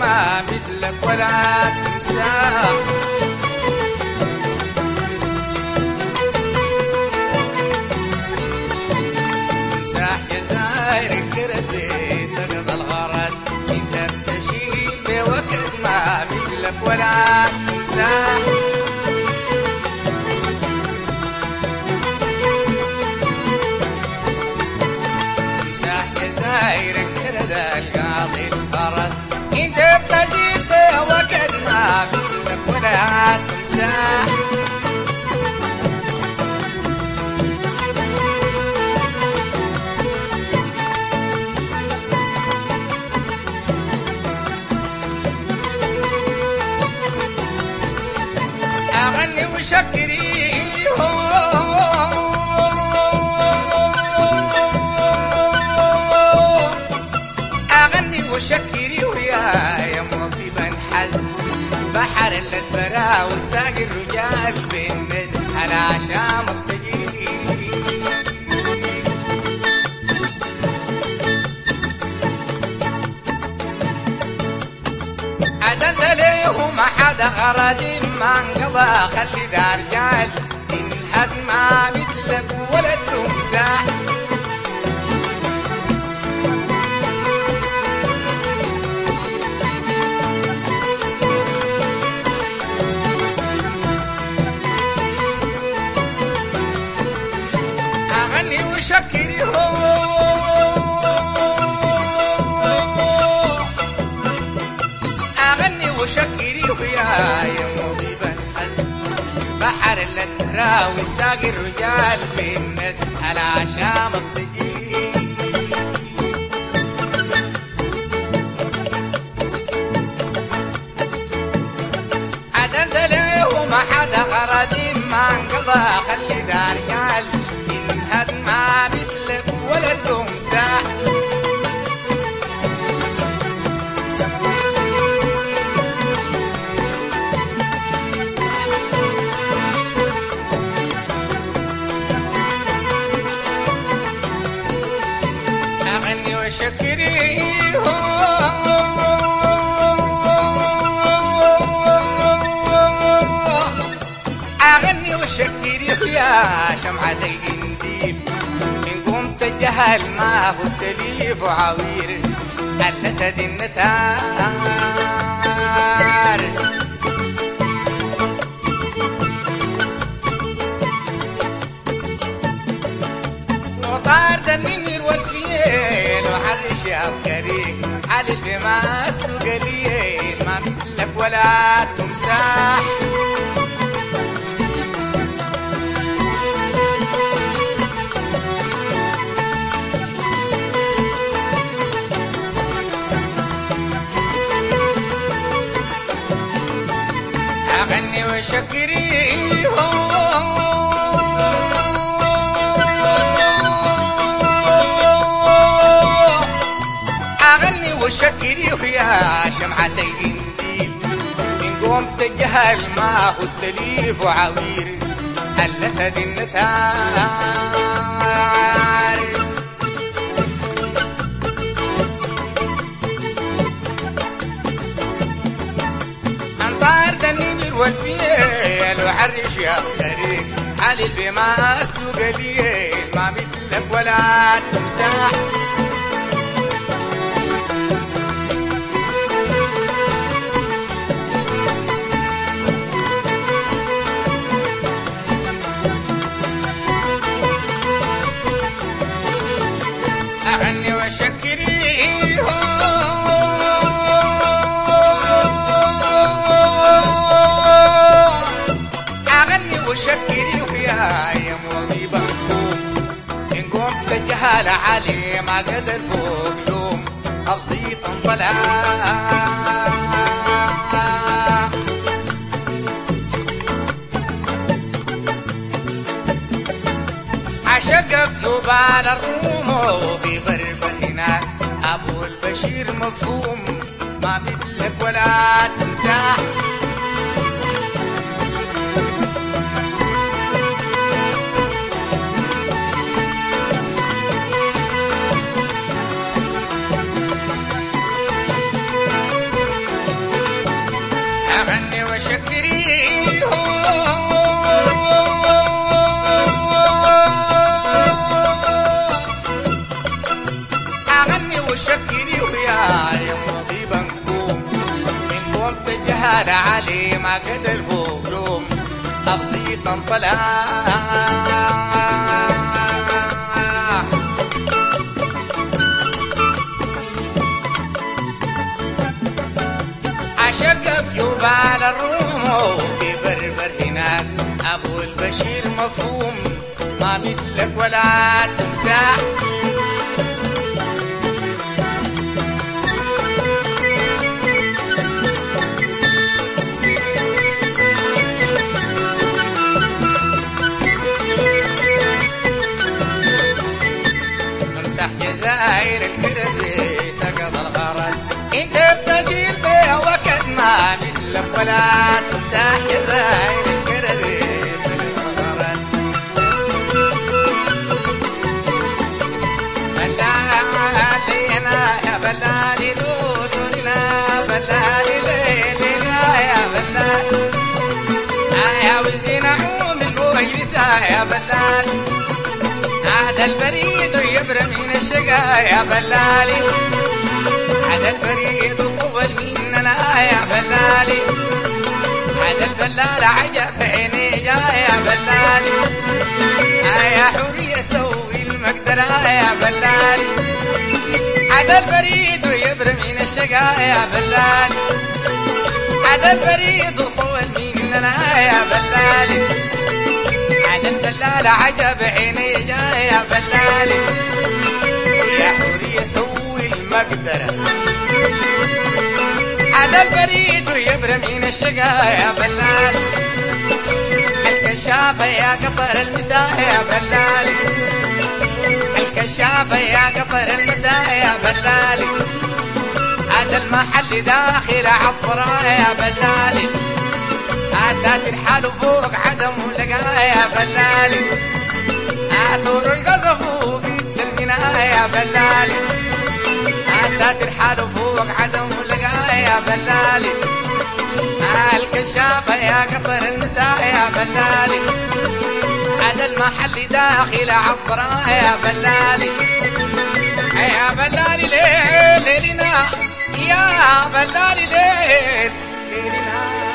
ما مثلك ولا تمساح. تمساح جزايرك كردي تقضى الغرض، انت بتشيل بوقت ما مثلك ولا تمساح. تمساح جزايرك كردي القاضي الفرد، انت بتشيل بوقت ما مثلك ولا تمساح. أغني وشكري أغني وشكري ويا مطيبا حزن، بحر الأدبرة وساق الرجال بالنزل على عشام التجيل. عدد له ما حدا غرضي ما انقضى، خلي ذا رجال انهد ما مثلك ولا تمساح. اغني وشكري أغني وشكري وياي مضيب الحزن، بحر الأدراوي ساق الرجال بالنزل على عشام الطجيل. عدد له ما حدا غرضي ما انقضى، خلي ذا رجال ينهد ما مثلك ولا تمساح. أغني وشكري أغني وشكري يا شمعة القنديل، إن قمت الجهل ما هو التليف وعوير الأسد النتار. وطار دنيني والفيل وحرش يا بكريك، حلف بما أسلو قليل ما مثلك ولا تمساح. أغني وشكري أغني وشكري ويا شمعة القنديل، إن قمت الجهل ما هو التليف وعوير الأسد النتار. أنطار دنيني والفيل وحرش يا بطريق، علي بما أسلو قليل ما مثلك ولا تمساح. أغني وشكري أغني وشكري وياي مضيبا قوم، إن قمت الجهال علي ما قدر فوق لوم أبسيط طلع. عشق جبال الروم وفي برفة هناك أبو البشير مفهوم ما مثلك ولا تمساح. أبغي طنطلع عشق بجبال الروم وفي بربر هناك أبو البشير مفهوم ما مثلك ولا تمساح امسح جزاير الكربي تقضى الغرض انت بتشيل بيه وقت ما مثلك ولا تمسح جزاير الكربي تقضى الغرض بلالينا يا بلالي دودنا بلالي ليلنا يا بلالي يا وزين عوم المجلسة يا بلالي هذا البريد يبرى من الشقا يا بلالي هذا البريد طول مننا يا بلالي هذا البلال عجب عيني جا يا بلالي يا حورية سوي المقدرة يا بلالي هذا البريد يبرى من الشقا يا بلالي هذا البريد طول مننا يا بلالي هذا البلال عجب عيني جا يا بلالي يا حورية سوي المقدرة هذا البريد يبرى من الشقا يا بلالي الكشافة يا قطر المساء يا بلالي الكشافة يا قطر المساء يا بلالي هذا المحل داخل عطرة يا بلالي ساتر حاله فوق عدم ولقاه يا بلالي طور القصف وبيدلقنا يا بلالي ساتر حاله فوق عدم ولقاه يا بلالي الكشافة يا قطر النساء يا بلالي هذا المحل داخل عطرة يا بلالي يا بلالي ليلنا يا بلالي ليلنا